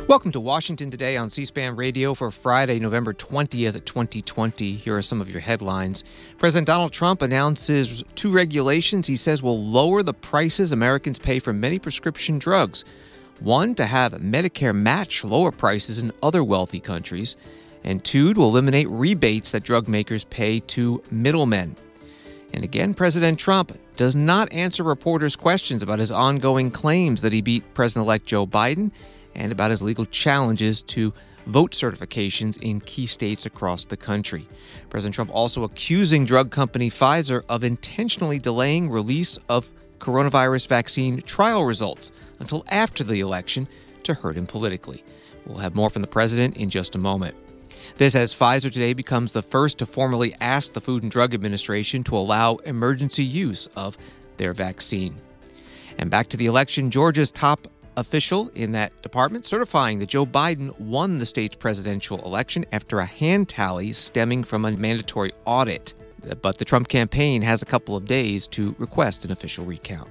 Welcome to Washington Today on C-SPAN Radio for Friday, November 20th, 2020. Here are some of your headlines. President Donald Trump announces two regulations he says will lower the prices Americans pay for many prescription drugs. One, to have Medicare match lower prices in other wealthy countries. And two, to eliminate rebates that drug makers pay to middlemen. And again, President Trump does not answer reporters' questions about his ongoing claims that he beat President-elect Joe Biden and about his legal challenges to vote certifications in key states across the country. President Trump also accusing drug company Pfizer of intentionally delaying release of coronavirus vaccine trial results until after the election to hurt him politically. We'll have more from the president in just a moment. This as Pfizer today becomes the first to formally ask the Food and Drug Administration to allow emergency use of their vaccine. And back to the election, Georgia's top official in that department certifying that Joe Biden won the state's presidential election after a hand tally stemming from a mandatory audit. But the Trump campaign has a couple of days to request an official recount.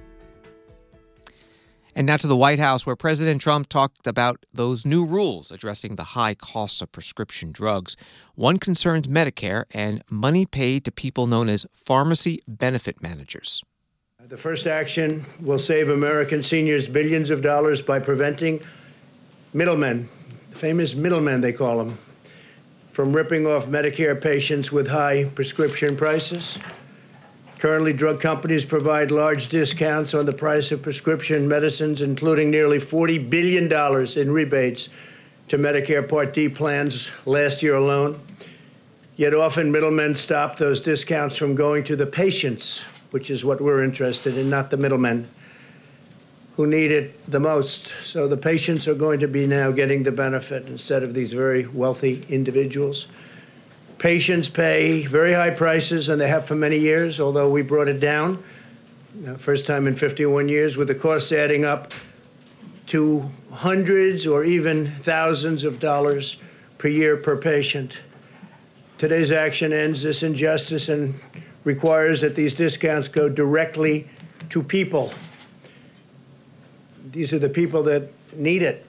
And now to the White House, where President Trump talked about those new rules addressing the high costs of prescription drugs. One concerns Medicare and money paid to people known as pharmacy benefit managers. The first action will save American seniors billions of dollars by preventing middlemen, famous middlemen they call them, from ripping off Medicare patients with high prescription prices. Currently, drug companies provide large discounts on the price of prescription medicines, including nearly $40 billion in rebates to Medicare Part D plans last year alone. Yet often middlemen stop those discounts from going to the patients, which is what we're interested in, not the middlemen who need it the most. So the patients are going to be now getting the benefit instead of these very wealthy individuals. Patients pay very high prices, and they have for many years, although we brought it down, first time in 51 years, with the costs adding up to hundreds or even thousands of dollars per year per patient. Today's action ends this injustice and requires that these discounts go directly to people. These are the people that need it.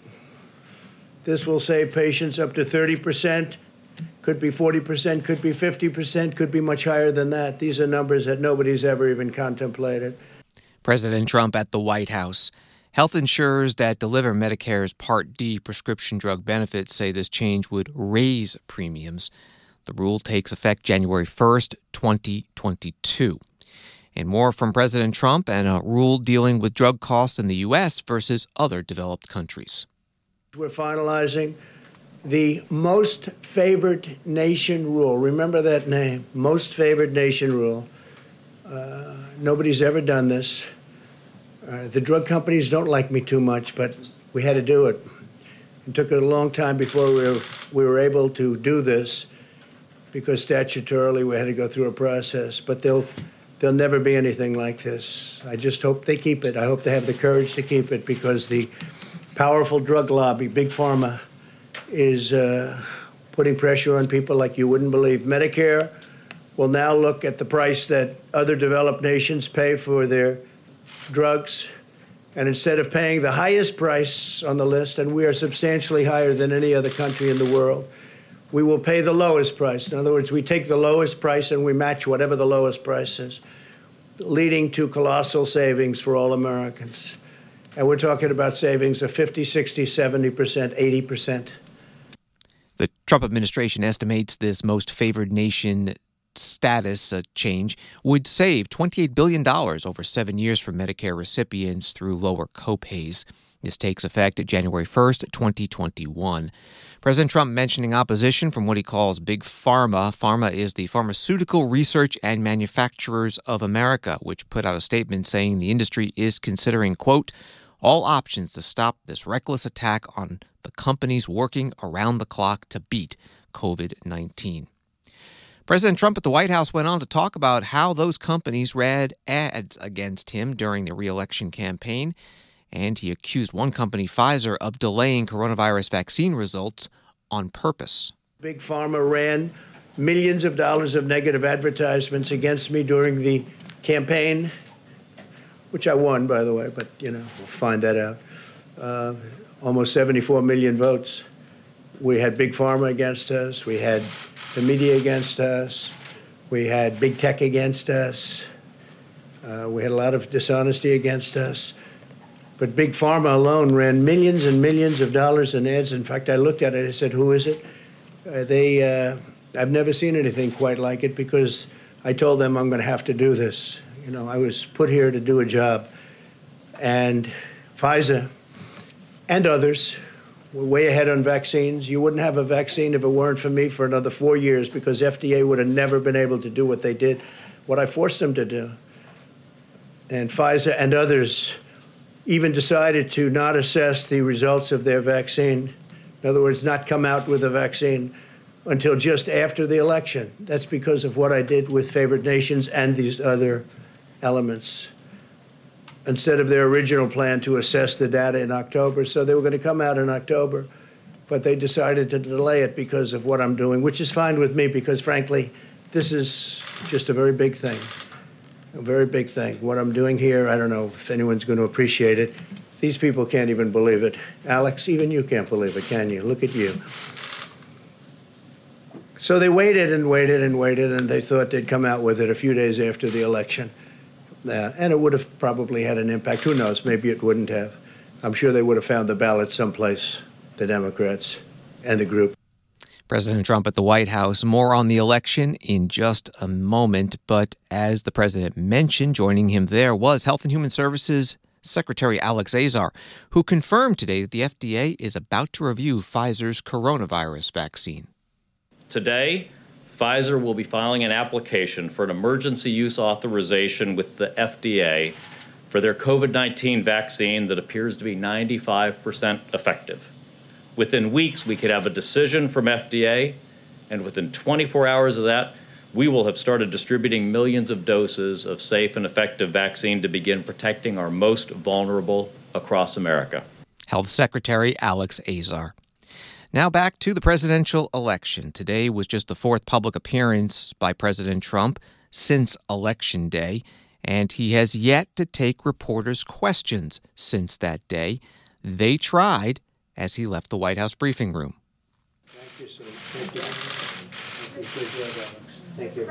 This will save patients up to 30%, could be 40%, could be 50%, could be much higher than that. These are numbers that nobody's ever even contemplated. President Trump at the White House. Health insurers that deliver Medicare's Part D prescription drug benefits say this change would raise premiums. The rule takes effect January 1st, 2022. And more from President Trump and a rule dealing with drug costs in the U.S. versus other developed countries. We're finalizing the most favored nation rule. Remember that name, most favored nation rule. Nobody's ever done this. The drug companies don't like me too much, but we had to do it. It took a long time before we were able to do this, because statutorily we had to go through a process. But there'll never be anything like this. I just hope they keep it. I hope they have the courage to keep it, because the powerful drug lobby, Big Pharma, is putting pressure on people like you wouldn't believe. Medicare will now look at the price that other developed nations pay for their drugs. And instead of paying the highest price on the list, and we are substantially higher than any other country in the world, we will pay the lowest price. In other words, we take the lowest price and we match whatever the lowest price is, leading to colossal savings for all Americans. And we're talking about savings of 50, 60, 70%, 80%. The Trump administration estimates this most favored nation status change would save $28 billion over 7 years for Medicare recipients through lower copays. This takes effect January 1st, 2021. President Trump mentioning opposition from what he calls Big Pharma. Pharma is the Pharmaceutical Research and Manufacturers of America, which put out a statement saying the industry is considering, quote, all options to stop this reckless attack on the companies working around the clock to beat COVID-19. President Trump at the White House went on to talk about how those companies ran ads against him during the re-election campaign, and he accused one company, Pfizer, of delaying coronavirus vaccine results on purpose. Big Pharma ran millions of dollars of negative advertisements against me during the campaign, which I won, by the way, but, we'll find that out. almost 74 million votes. We had Big Pharma against us. We had the media against us. We had Big Tech against us. We had a lot of dishonesty against us. But Big Pharma alone ran millions and millions of dollars in ads. In fact, I looked at it. I said, who is it? I've never seen anything quite like it, because I told them I'm going to have to do this. You know, I was put here to do a job. And Pfizer and others were way ahead on vaccines. You wouldn't have a vaccine if it weren't for me for another 4 years, because FDA would have never been able to do what they did, what I forced them to do. And Pfizer and others even decided to not assess the results of their vaccine. In other words, not come out with a vaccine until just after the election. That's because of what I did with favored nations and these other elements, instead of their original plan to assess the data in October. So they were going to come out in October, but they decided to delay it because of what I'm doing, which is fine with me, because frankly, this is just a very big thing, a very big thing. What I'm doing here, I don't know if anyone's going to appreciate it. These people can't even believe it. Alex, even you can't believe it, can you? Look at you. So they waited and waited and waited, and they thought they'd come out with it a few days after the election. And it would have probably had an impact. Who knows? Maybe it wouldn't have. I'm sure they would have found the ballot someplace, the Democrats and the group. President Trump at the White House. More on the election in just a moment. But as the president mentioned, joining him there was Health and Human Services Secretary Alex Azar, who confirmed today that the FDA is about to review Pfizer's coronavirus vaccine. Today, Pfizer will be filing an application for an emergency use authorization with the FDA for their COVID-19 vaccine that appears to be 95% effective. Within weeks, we could have a decision from FDA, and within 24 hours of that, we will have started distributing millions of doses of safe and effective vaccine to begin protecting our most vulnerable across America. Health Secretary Alex Azar. Now back to the presidential election. Today was just the fourth public appearance by President Trump since Election Day, and he has yet to take reporters' questions since that day. They tried as he left the White House briefing room. Thank you, sir. Thank you. Thank you.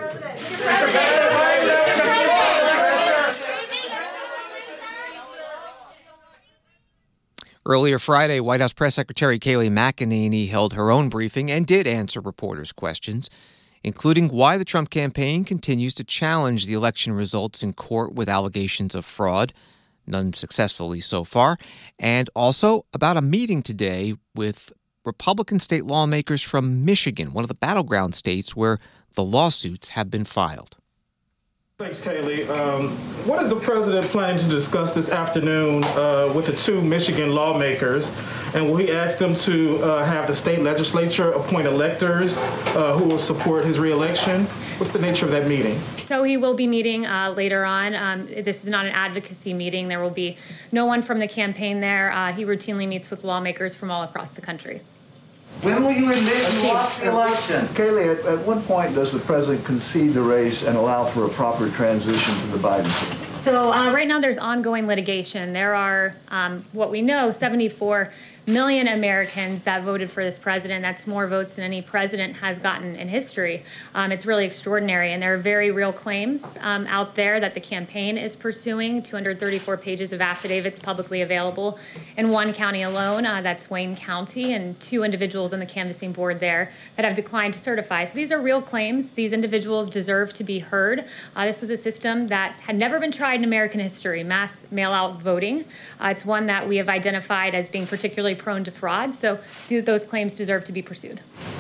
Earlier Friday, White House Press Secretary Kayleigh McEnany held her own briefing and did answer reporters' questions, including why the Trump campaign continues to challenge the election results in court with allegations of fraud, none successfully so far, and also about a meeting today with Republican state lawmakers from Michigan, one of the battleground states where the lawsuits have been filed. Thanks, Kayleigh. What is the president planning to discuss this afternoon with the two Michigan lawmakers? And will he ask them to have the state legislature appoint electors who will support his reelection? What's the nature of that meeting? So he will be meeting later on. This is not an advocacy meeting. There will be no one from the campaign there. He routinely meets with lawmakers from all across the country. When will you admit you lost the election? Kayleigh, at what point does the president concede the race and allow for a proper transition to the Biden team? So right now there's ongoing litigation. There are, what we know, 74 million Americans that voted for this president. That's more votes than any president has gotten in history. It's really extraordinary. And there are very real claims out there that the campaign is pursuing. 234 pages of affidavits publicly available in one county alone. That's Wayne County, and two individuals on the canvassing board there that have declined to certify. So these are real claims. These individuals deserve to be heard. This was a system that had never been tried in American history, mass mail-out voting. It's one that we have identified as being particularly prone to fraud, so those claims deserve to be pursued.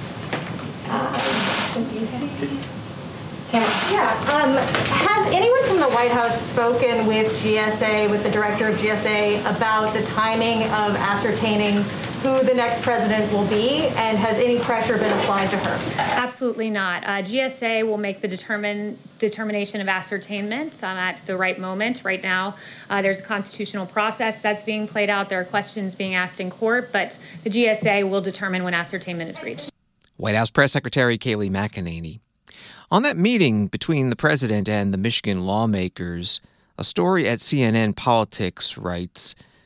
Has anyone from the White House spoken with GSA, with the director of GSA, about the timing of ascertaining who the next president will be, and has any pressure been applied to her? Absolutely not. GSA will make the determination of ascertainment at the right moment. Right now, there's a constitutional process that's being played out. There are questions being asked in court, but the GSA will determine when ascertainment is reached. White House Press Secretary Kayleigh McEnany. On that meeting between the president and the Michigan lawmakers, a story at CNN Politics writes,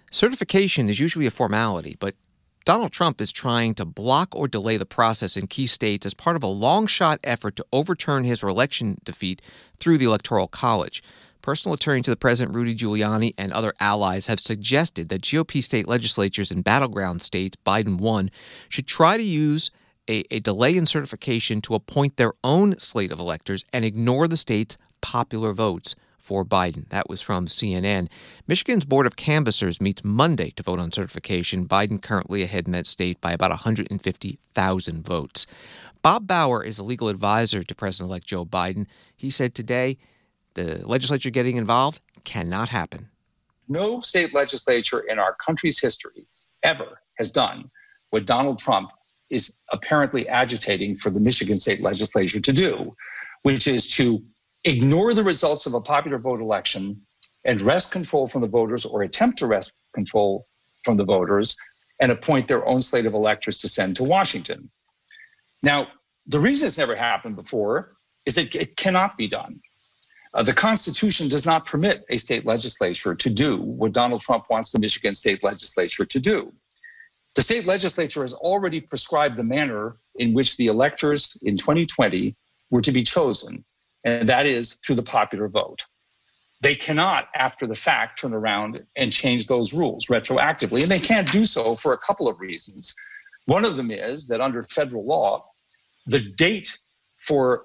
Certification is usually a formality, but Donald Trump is trying to block or delay the process in key states as part of a long-shot effort to overturn his election defeat through the Electoral College. Personal attorney to the president, Rudy Giuliani, and other allies have suggested that GOP state legislatures in battleground states Biden won should try to use a delay in certification to appoint their own slate of electors and ignore the state's popular votes for Biden. That was from CNN. Michigan's Board of Canvassers meets Monday to vote on certification. Biden currently ahead in that state by about 150,000 votes. Bob Bauer is a legal advisor to President-elect Joe Biden. He said today the legislature getting involved cannot happen. No state legislature in our country's history ever has done what Donald Trump is apparently agitating for the Michigan state legislature to do, which is to ignore the results of a popular vote election and wrest control from the voters, or attempt to wrest control from the voters, and appoint their own slate of electors to send to Washington. Now, the reason it's never happened before is that it cannot be done. The Constitution does not permit a state legislature to do what Donald Trump wants the Michigan state legislature to do. The state legislature has already prescribed the manner in which the electors in 2020 were to be chosen, and that is through the popular vote. They cannot, after the fact, turn around and change those rules retroactively, and they can't do so for a couple of reasons. One of them is that under federal law, the date for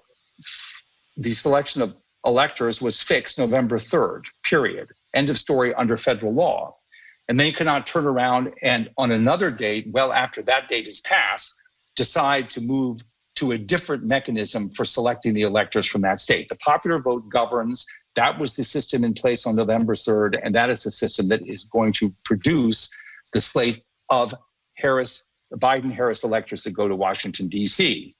the selection of electors was fixed November 3rd, period. End of story under federal law. And they cannot turn around and on another date, well after that date is passed, decide to move to a different mechanism for selecting the electors from that state. The popular vote governs. That was the system in place on November 3rd, and that is the system that is going to produce the slate of Biden-Harris electors that go to Washington, D.C.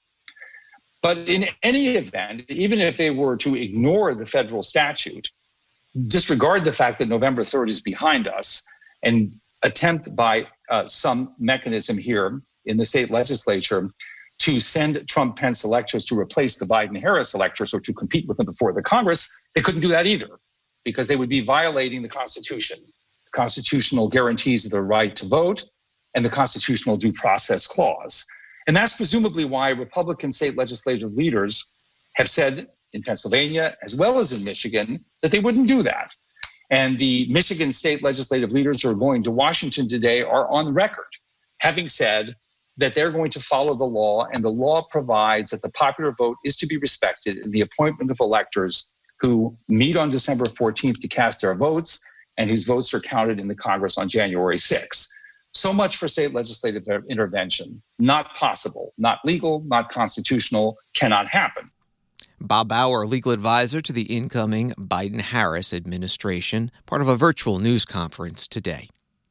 But in any event, even if they were to ignore the federal statute, disregard the fact that November 3rd is behind us, and attempt by some mechanism here in the state legislature to send Trump-Pence electors to replace the Biden-Harris electors or to compete with them before the Congress, they couldn't do that either, because they would be violating the Constitution, the constitutional guarantees of the right to vote, and the constitutional due process clause. And that's presumably why Republican state legislative leaders have said in Pennsylvania, as well as in Michigan, that they wouldn't do that. And the Michigan state legislative leaders who are going to Washington today are on record, having said that they're going to follow the law, and the law provides that the popular vote is to be respected in the appointment of electors who meet on December 14th to cast their votes, and whose votes are counted in the Congress on January 6th. So much for state legislative intervention. Not possible, not legal, not constitutional, cannot happen. Bob Bauer, legal advisor to the incoming Biden-Harris administration, part of a virtual news conference today.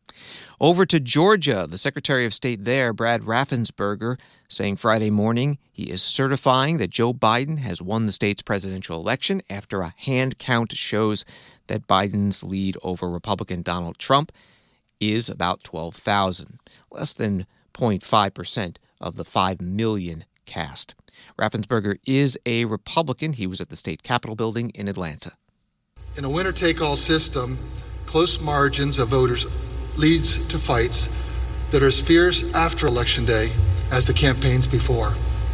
Over to Georgia, the Secretary of State there, Brad Raffensperger, saying Friday morning he is certifying that Joe Biden has won the state's presidential election after a hand count shows that Biden's lead over Republican Donald Trump is about 12,000, less than 0.5% of the 5 million cast. Raffensperger is a Republican. He was at the state Capitol building in Atlanta. In a winner-take-all system, close margins of voters leads to fights that are as fierce after Election Day as the campaigns before.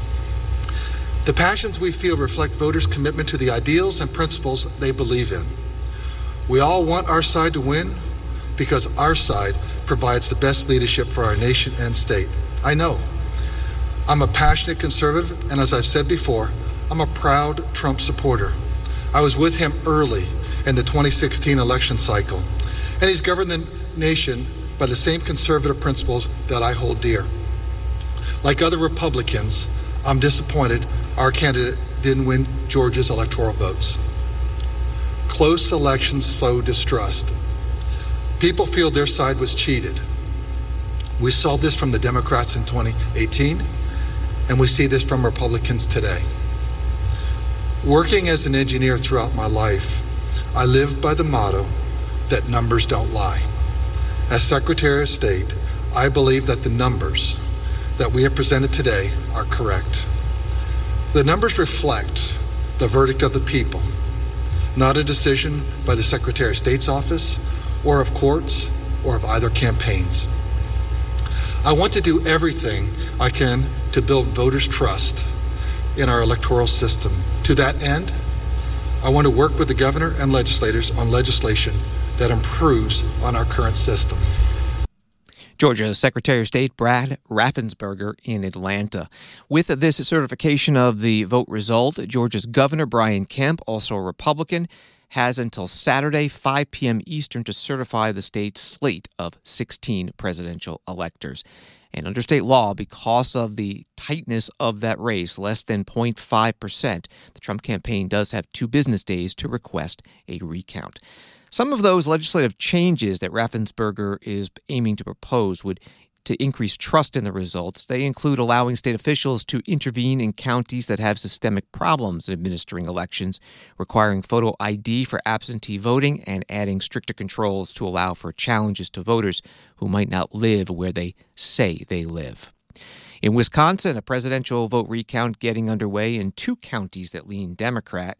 The passions we feel reflect voters' commitment to the ideals and principles they believe in. We all want our side to win because our side provides the best leadership for our nation and state. I know. I'm a passionate conservative, and as I've said before, I'm a proud Trump supporter. I was with him early in the 2016 election cycle, and he's governed the nation by the same conservative principles that I hold dear. Like other Republicans, I'm disappointed our candidate didn't win Georgia's electoral votes. Close elections sow distrust. People feel their side was cheated. We saw this from the Democrats in 2018, and we see this from Republicans today. Working as an engineer throughout my life, I lived by the motto that numbers don't lie. As Secretary of State, I believe that the numbers that we have presented today are correct. The numbers reflect the verdict of the people, not a decision by the Secretary of State's office or of courts or of either campaigns. I want to do everything I can to build voters' trust in our electoral system. To that end, I want to work with the governor and legislators on legislation that improves on our current system. Georgia Secretary of State Brad Raffensperger in Atlanta. With this certification of the vote result, Georgia's Governor Brian Kemp, also a Republican, has until Saturday, 5 p.m. Eastern, to certify the state's slate of 16 presidential electors. And under state law, because of the tightness of that race, less than 0.5%, the Trump campaign does have 2 business days to request a recount. Some of those legislative changes that Raffensperger is aiming to propose would to increase trust in the results. They include allowing state officials to intervene in counties that have systemic problems in administering elections, requiring photo ID for absentee voting, and adding stricter controls to allow for challenges to voters who might not live where they say they live. In Wisconsin, a presidential vote recount getting underway in 2 counties that lean Democrat.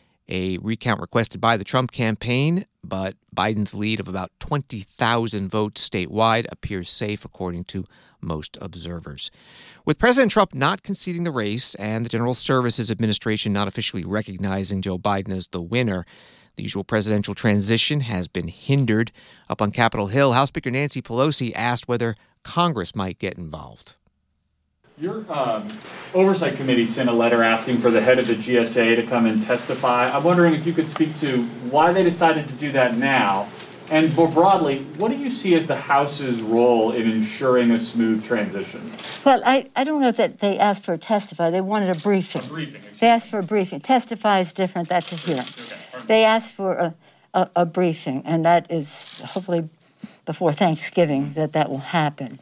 A recount requested by the Trump campaign, but Biden's lead of about 20,000 votes statewide appears safe, according to most observers. With President Trump not conceding the race and the General Services Administration not officially recognizing Joe Biden as the winner, the usual presidential transition has been hindered. Up on Capitol Hill, House Speaker Nancy Pelosi asked whether Congress might get involved. Your Oversight Committee sent a letter asking for the head of the GSA to come and testify. I'm wondering if you could speak to why they decided to do that now, and more broadly, what do you see as the House's role in ensuring a smooth transition? Well, I don't know that they asked for a testify. They wanted a briefing. They asked for a briefing. Testify is different. That's a hearing. They asked for a briefing, and that is hopefully before Thanksgiving that will happen.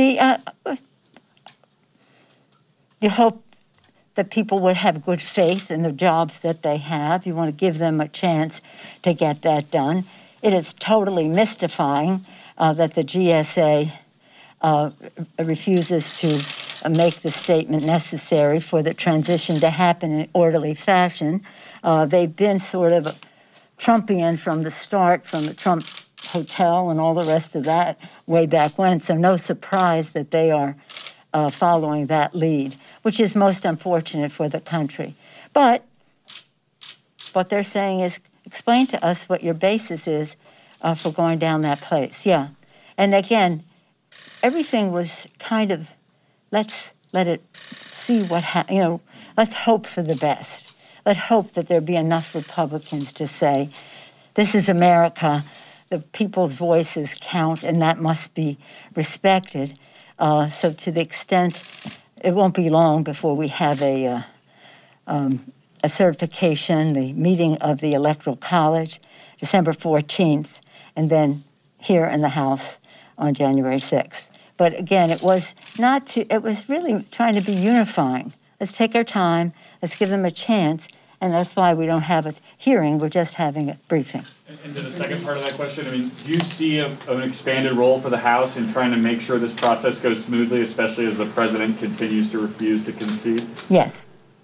You hope that people would have good faith in the jobs that they have. You want to give them a chance to get that done. It is totally mystifying that the GSA refuses to make the statement necessary for the transition to happen in an orderly fashion. They've been sort of Trumpian from the start, from the Trump Hotel and all the rest of that way back when, so no surprise that they are following that lead, which is most unfortunate for the country. But what they're saying is, explain to us what your basis is for going down that place. Yeah. And again, everything was kind of, let's let it see what happens. Let's hope for the best. Let's hope that there be enough Republicans to say, this is America, the people's voices count, and that must be respected. So to the extent, it won't be long before we have a certification, the meeting of the Electoral College, December 14th, and then here in the House on January 6th. But again, it was really trying to be unifying. Let's take our time, let's give them a chance, and that's why we don't have a hearing, we're just having a briefing. And to the second part of that question, do you see an expanded role for the House in trying to make sure this process goes smoothly, especially as the president continues to refuse to concede? Yes.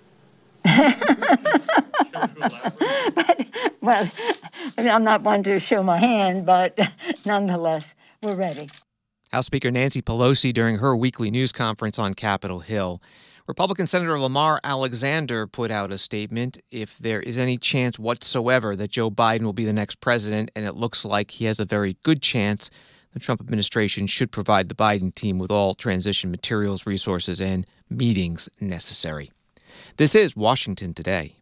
Well, I'm not one to show my hand, but nonetheless, we're ready. House Speaker Nancy Pelosi during her weekly news conference on Capitol Hill. Republican Senator Lamar Alexander put out a statement. If there is any chance whatsoever that Joe Biden will be the next president, and it looks like he has a very good chance, the Trump administration should provide the Biden team with all transition materials, resources, and meetings necessary. This is Washington Today.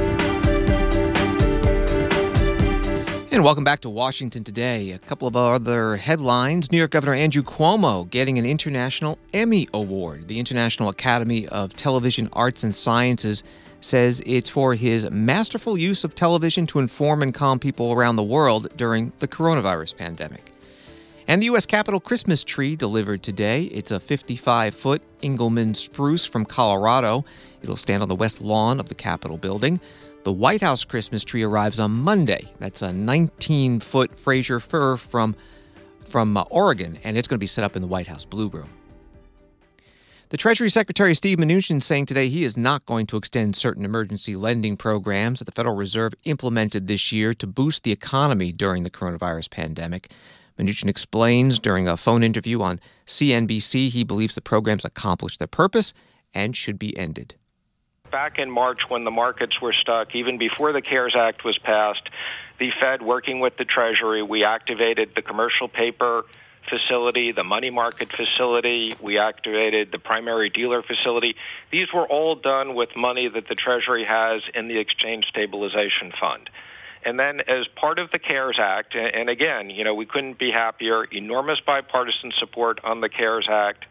And welcome back to Washington Today. A couple of other headlines. New York Governor Andrew Cuomo getting an International Emmy Award. The International Academy of Television Arts and Sciences says it's for his masterful use of television to inform and calm people around the world during the coronavirus pandemic. And the U.S. Capitol Christmas tree delivered today. It's a 55-foot Engelmann spruce from Colorado. It'll stand on the west lawn of the Capitol building. The White House Christmas tree arrives on Monday. That's a 19-foot Fraser fir from Oregon, and it's going to be set up in the White House Blue Room. The Treasury Secretary Steve Mnuchin saying today he is not going to extend certain emergency lending programs that the Federal Reserve implemented this year to boost the economy during the coronavirus pandemic. Mnuchin explains during a phone interview on CNBC he believes the programs accomplished their purpose and should be ended. Back in March, when the markets were stuck, even before the CARES Act was passed, the Fed, working with the Treasury, we activated the commercial paper facility, the money market facility. We activated the primary dealer facility. These were all done with money that the Treasury has in the Exchange Stabilization Fund. And then as part of the CARES Act, and again, we couldn't be happier, enormous bipartisan support on the CARES Act,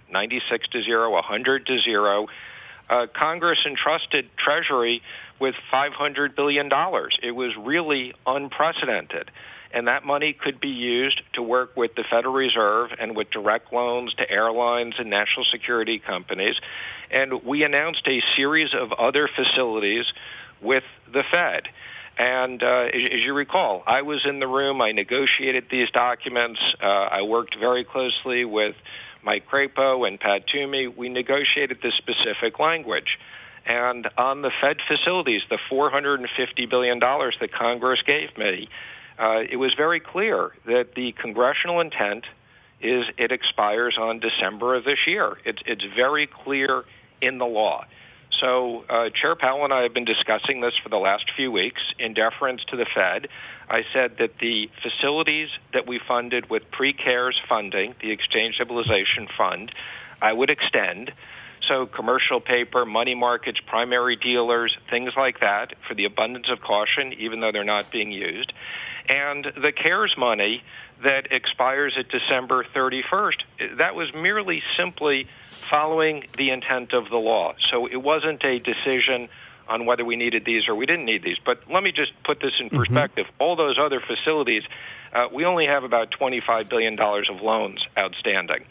96-0, 100-0. Congress entrusted Treasury with $500 billion. It was really unprecedented. And that money could be used to work with the Federal Reserve and with direct loans to airlines and national security companies. And we announced a series of other facilities with the Fed. And as you recall, I was in the room. I negotiated these documents. I worked very closely with Mike Crapo and Pat Toomey. We negotiated this specific language. And on the Fed facilities, the $450 billion that Congress gave me, it was very clear that the congressional intent is it expires on December of this year. It's very clear in the law. So Chair Powell and I have been discussing this for the last few weeks in deference to the Fed. I said that the facilities that we funded with pre-CARES funding, the Exchange Stabilization Fund, I would extend. So commercial paper, money markets, primary dealers, things like that, for the abundance of caution, even though they're not being used. And the CARES money that expires at December 31st, that was merely simply following the intent of the law. So it wasn't a decision on whether we needed these or we didn't need these. But let me just put this in perspective. All those other facilities, we only have about $25 billion of loans outstanding.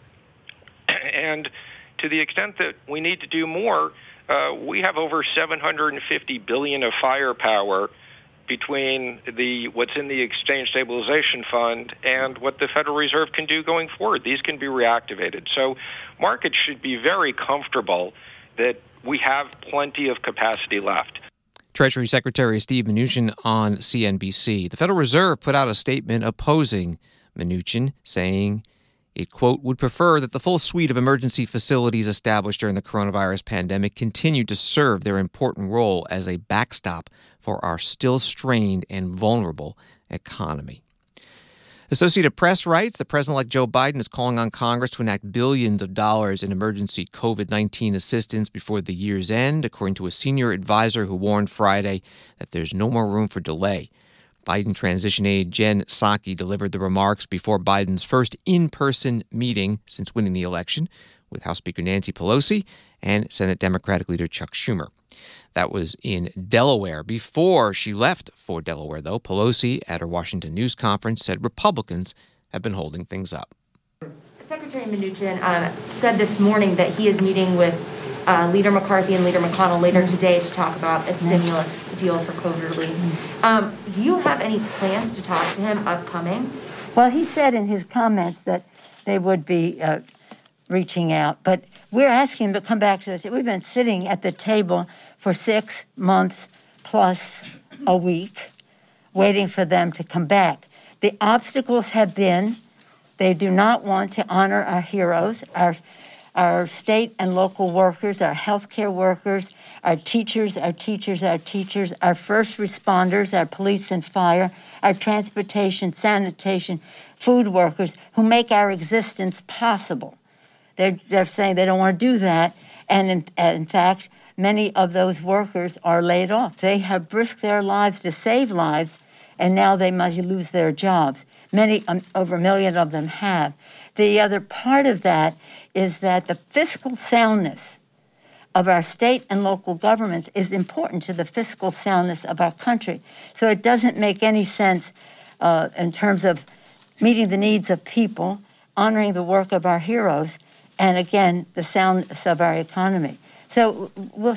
And to the extent that we need to do more, we have over $750 billion of firepower between what's in the Exchange Stabilization Fund and what the Federal Reserve can do going forward. These can be reactivated. So markets should be very comfortable that we have plenty of capacity left. Treasury Secretary Steve Mnuchin on CNBC. The Federal Reserve put out a statement opposing Mnuchin, saying it, quote, would prefer that the full suite of emergency facilities established during the coronavirus pandemic continue to serve their important role as a backstop for our still strained and vulnerable economy. Associated Press writes that President-elect Joe Biden is calling on Congress to enact billions of dollars in emergency COVID-19 assistance before the year's end, according to a senior advisor who warned Friday that there's no more room for delay. Biden transition aide Jen Psaki delivered the remarks before Biden's first in-person meeting since winning the election with House Speaker Nancy Pelosi and Senate Democratic leader Chuck Schumer. That was in Delaware. Before she left for Delaware, though, Pelosi at her Washington news conference said Republicans have been holding things up. Secretary Mnuchin said this morning that he is meeting with Leader McCarthy and Leader McConnell later today to talk about a stimulus deal for COVID relief. Do you have any plans to talk to him upcoming? Well, he said in his comments that they would be reaching out, but we're asking him to come back to this. We've been sitting at the table for 6 months plus a week, waiting for them to come back. The obstacles have been they do not want to honor our heroes, our state and local workers, our healthcare workers, our teachers, our first responders, our police and fire, our transportation, sanitation, food workers who make our existence possible. They're saying they don't want to do that, and in fact, many of those workers are laid off. They have risked their lives to save lives, and now they must lose their jobs. Many, over 1 million of them have. The other part of that is that the fiscal soundness of our state and local governments is important to the fiscal soundness of our country. So it doesn't make any sense in terms of meeting the needs of people, honoring the work of our heroes, and again, the soundness of our economy. So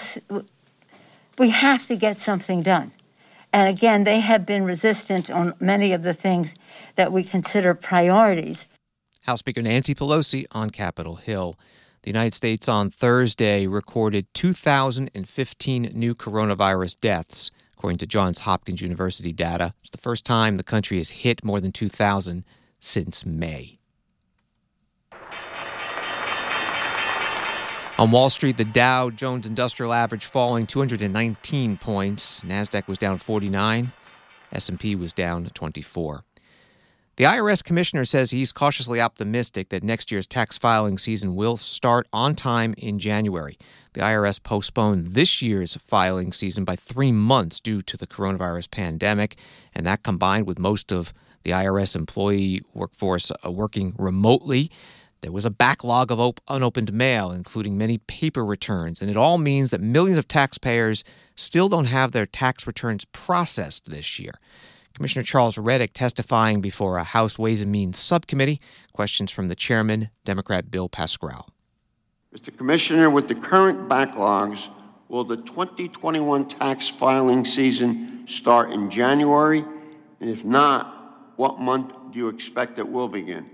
we have to get something done. And again, they have been resistant on many of the things that we consider priorities. House Speaker Nancy Pelosi on Capitol Hill. The United States on Thursday recorded 2,015 new coronavirus deaths, according to Johns Hopkins University data. It's the first time the country has hit more than 2,000 since May. On Wall Street, the Dow Jones Industrial Average falling 219 points. NASDAQ was down 49. S&P was down 24. The IRS commissioner says he's cautiously optimistic that next year's tax filing season will start on time in January. The IRS postponed this year's filing season by 3 months due to the coronavirus pandemic, and that combined with most of the IRS employee workforce working remotely, there was a backlog of unopened mail, including many paper returns, and it all means that millions of taxpayers still don't have their tax returns processed this year. Commissioner Charles Rettig testifying before a House Ways and Means subcommittee. Questions from the chairman, Democrat Bill Pascrell. Mr. Commissioner, with the current backlogs, will the 2021 tax filing season start in January? And if not, what month do you expect it will begin?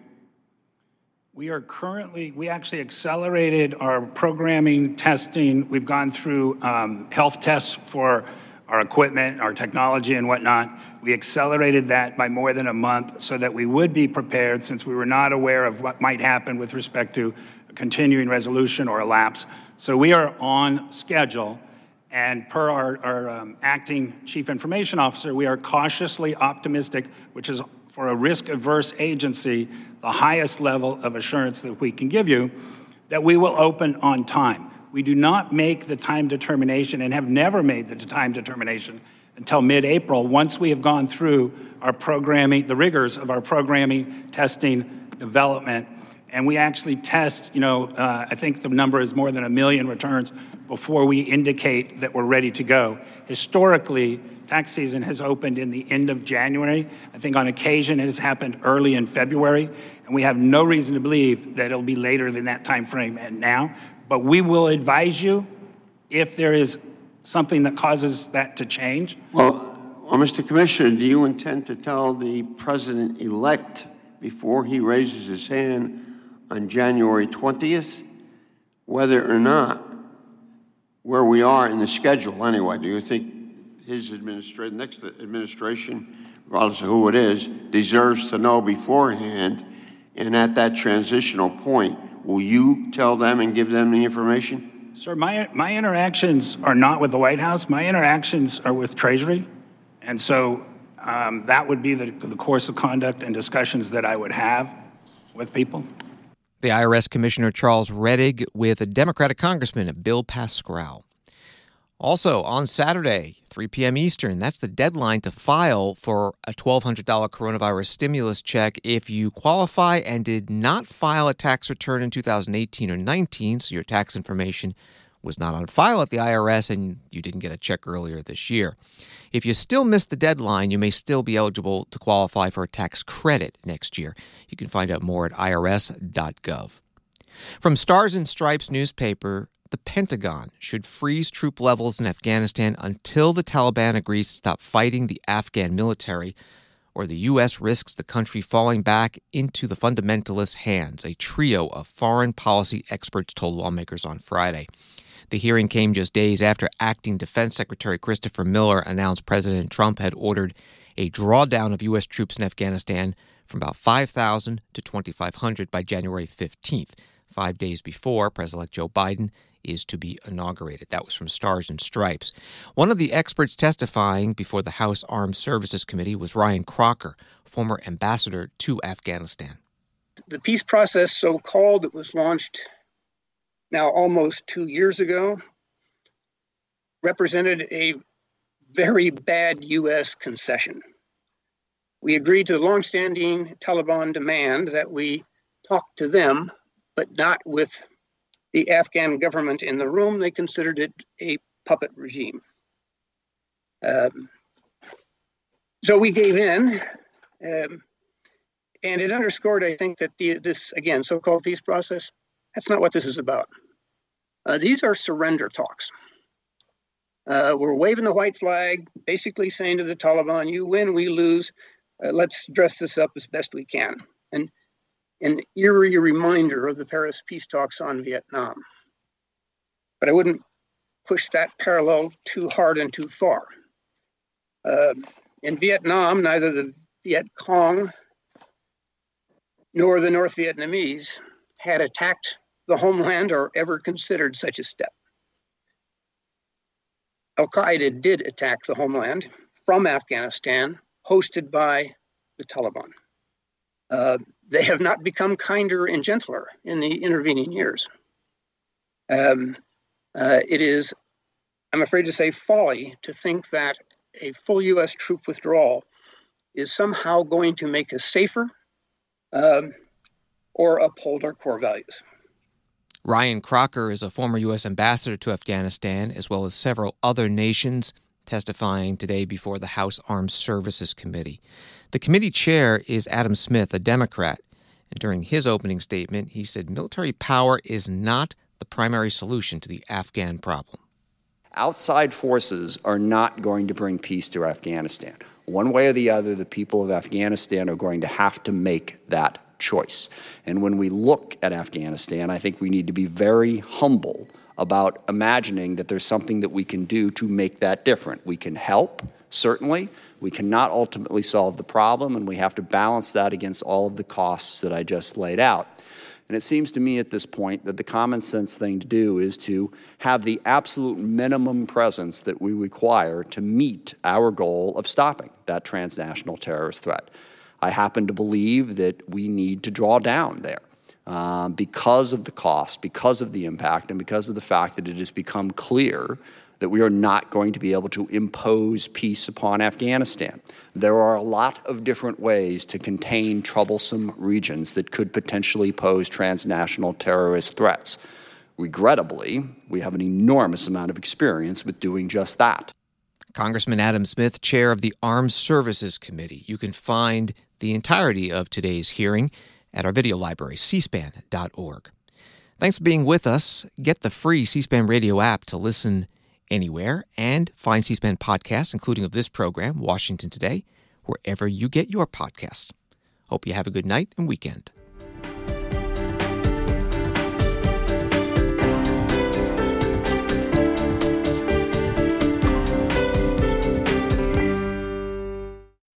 We actually accelerated our programming testing. We've gone through health tests for our equipment, our technology and whatnot. We accelerated that by more than a month so that we would be prepared, since we were not aware of what might happen with respect to a continuing resolution or a lapse. So we are on schedule, and per our acting chief information officer, we are cautiously optimistic, which is for a risk-averse agency, the highest level of assurance that we can give you, that we will open on time. We do not make the time determination and have never made the time determination until mid-April, once we have gone through our programming, the rigors of our programming, testing, development. And we actually test, I think the number is more than 1 million returns before we indicate that we're ready to go. Historically, tax season has opened in the end of January. I think on occasion it has happened early in February, and we have no reason to believe that it'll be later than that time frame now. But we will advise you if there is something that causes that to change. Well, Mr. Commissioner, do you intend to tell the president-elect before he raises his hand on January 20th whether or not, where we are in the schedule anyway? Do you think his next administration, regardless of who it is, deserves to know beforehand? And at that transitional point, will you tell them and give them the information? Sir, my interactions are not with the White House. My interactions are with Treasury. And so that would be the course of conduct and discussions that I would have with people. The IRS Commissioner Charles Rettig with a Democratic Congressman, Bill Pascrell. Also, on Saturday, 3 p.m. Eastern, that's the deadline to file for a $1,200 coronavirus stimulus check if you qualify and did not file a tax return in 2018 or 19, so your tax information was not on file at the IRS and you didn't get a check earlier this year. If you still missed the deadline, you may still be eligible to qualify for a tax credit next year. You can find out more at irs.gov. From Stars and Stripes newspaper, the Pentagon should freeze troop levels in Afghanistan until the Taliban agrees to stop fighting the Afghan military, or the U.S. risks the country falling back into the fundamentalists' hands, a trio of foreign policy experts told lawmakers on Friday. The hearing came just days after Acting Defense Secretary Christopher Miller announced President Trump had ordered a drawdown of U.S. troops in Afghanistan from about 5,000 to 2,500 by January 15th, 5 days before President-elect Joe Biden is to be inaugurated. That was from Stars and Stripes. One of the experts testifying before the House Armed Services Committee was Ryan Crocker, former ambassador to Afghanistan. The peace process, so-called, that was launched now almost 2 years ago, represented a very bad U.S. concession. We agreed to the longstanding Taliban demand that we talk to them, but not with the Afghan government in the room. They considered it a puppet regime. So we gave in, and it underscored, I think, that this, again, so-called peace process, that's not what this is about. These are surrender talks. We're waving the white flag, basically saying to the Taliban, you win, we lose. Let's dress this up as best we can. And an eerie reminder of the Paris peace talks on Vietnam. But I wouldn't push that parallel too hard and too far. In Vietnam, neither the Viet Cong nor the North Vietnamese had attacked the homeland or ever considered such a step. Al-Qaeda did attack the homeland from Afghanistan, hosted by the Taliban. They have not become kinder and gentler in the intervening years. It is, I'm afraid to say, folly to think that a full U.S. troop withdrawal is somehow going to make us safer or uphold our core values. Ryan Crocker is a former U.S. ambassador to Afghanistan, as well as several other nations, testifying today before the House Armed Services Committee. The committee chair is Adam Smith, a Democrat, and during his opening statement, he said military power is not the primary solution to the Afghan problem. Outside forces are not going to bring peace to Afghanistan. One way or the other, the people of Afghanistan are going to have to make that choice. And when we look at Afghanistan, I think we need to be very humble about imagining that there's something that we can do to make that different. We can help, certainly. We cannot ultimately solve the problem, and we have to balance that against all of the costs that I just laid out. And it seems to me at this point that the common sense thing to do is to have the absolute minimum presence that we require to meet our goal of stopping that transnational terrorist threat. I happen to believe that we need to draw down there because of the cost, because of the impact, and because of the fact that it has become clear that we are not going to be able to impose peace upon Afghanistan. There are a lot of different ways to contain troublesome regions that could potentially pose transnational terrorist threats. Regrettably, we have an enormous amount of experience with doing just that. Congressman Adam Smith, chair of the Armed Services Committee. You can find the entirety of today's hearing at our video library, cspan.org. Thanks for being with us. Get the free C-SPAN radio app to listen anywhere and find C-SPAN podcasts, including of this program, Washington Today, wherever you get your podcasts. Hope you have a good night and weekend.